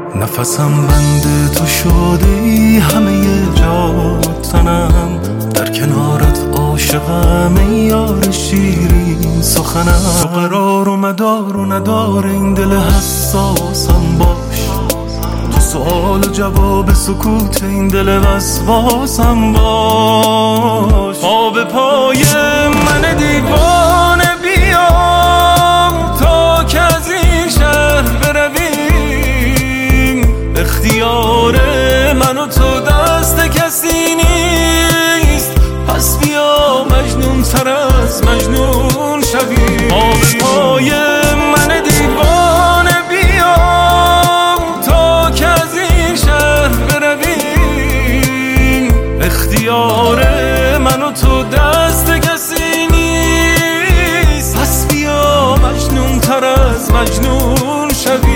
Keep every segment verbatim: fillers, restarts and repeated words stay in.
نفسم بند تو شده ای، همه جان و تنم در کنارت عاشقم ای یار شیرین سخنم. تو قرار و مدار و ندار این دل حساسم باش، تو سوال و جواب سکوت این دل وسواسم باش. پا به پای من دیوانه بیا تا که از این شهر برویم، اختیار من و تو دست کسی نیست، پس بیا مجنون تر از مجنون شویم. پا به پای من دیوانه بیا تا که از این شهر برویم، اختیار من و تو دست کسی نیست، پس بیا مجنون تر از مجنون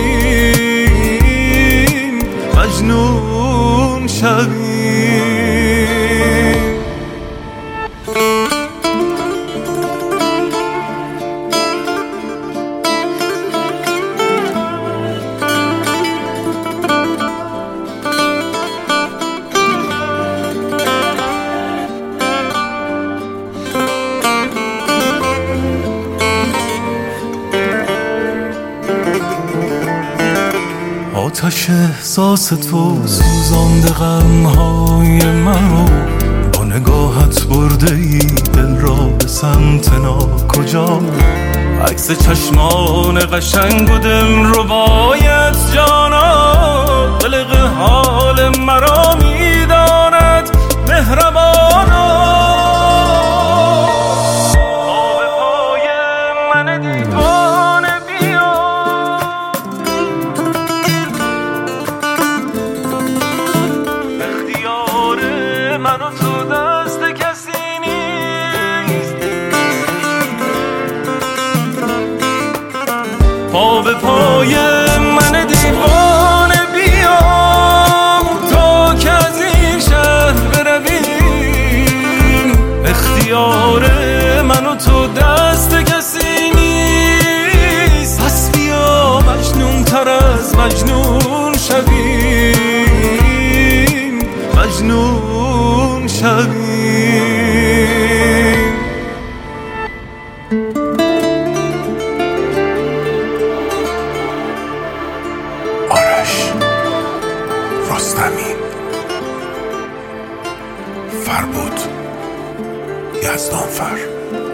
شویم، مجنون شویم. آتش احساس تو سوزانده غمهای منو، با نگاهت برده ای دل را به سمت ناکجا. عکس چشمان قشنگ و دل ربایت جانا، قلق حال مرا میداند مهربانا. پا به پای من دیوانه بیا من و تو دست کسی نیست، پا به پای من دیوانه بیا تا که از این شهر برویم، اختیار من و تو دست کسی نیست، پس بیا مجنون تر از مجنون شویم، مجنون شویم. آرش رستمی، فربود یزدانفر.